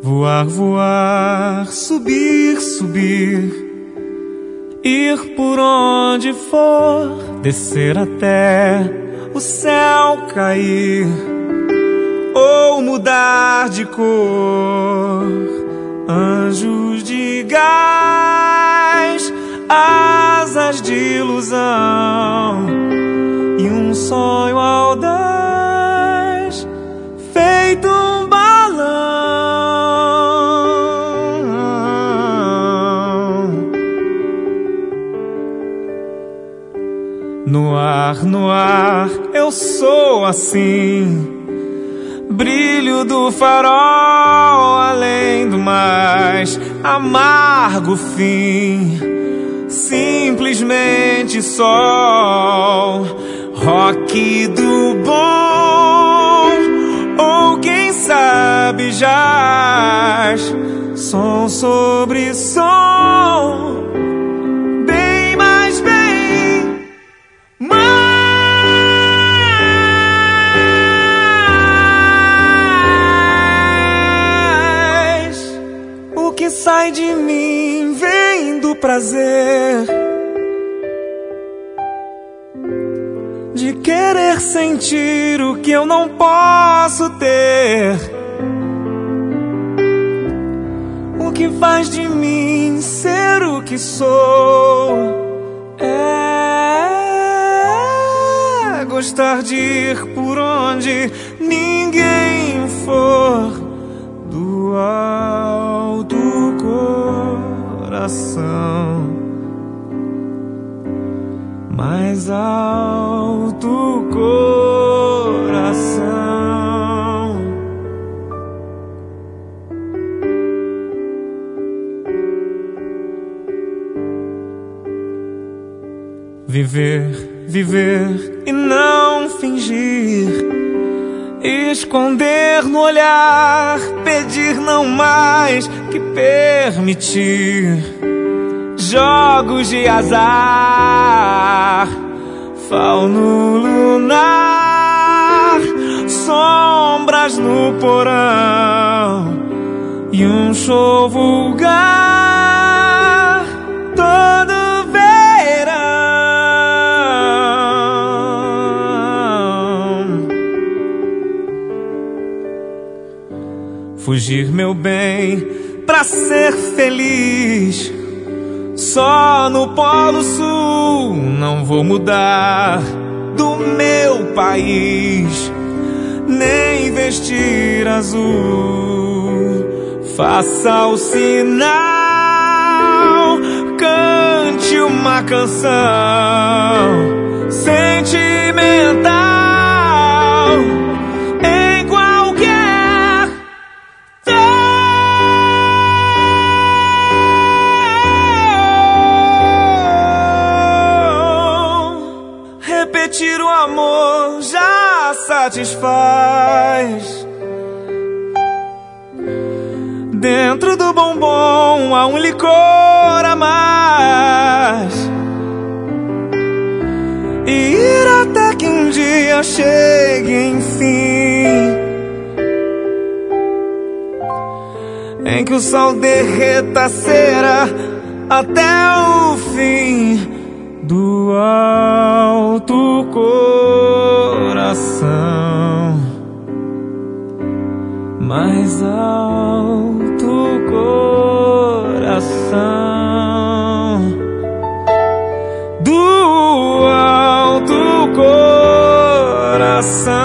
Voar, voar, subir, subir, ir por onde for, descer até o céu cair, ou mudar de cor. Anjos de gás, asas de ilusão e um sonho audaz, feito um balão. No ar, eu sou assim, brilho do farol, além do mais amargo fim, simplesmente sol, rock do bom, ou quem sabe jazz, som sobre som, bem mais bem, mais. O que sai de mim vem do prazer de querer sentir o que eu não posso ter. O que faz de mim ser o que sou é gostar de ir por onde ninguém for, do alto coração, mais alto coração. Viver, viver e não fingir, esconder no olhar, pedir não mais que permitir. Jogos de azar, fauno lunar, sombras no porão e um show vulgar todo verão. Fugir, meu bem, pra ser feliz. Só no Polo Sul não vou mudar do meu país, nem vestir azul. Faça o sinal, cante uma canção sentimental. Repetir o amor já satisfaz. Dentro do bombom há um licor a mais, e ir até que um dia chegue enfim, em que o sol derreta a cera até o fim, do alto coração, mais alto coração, do alto coração.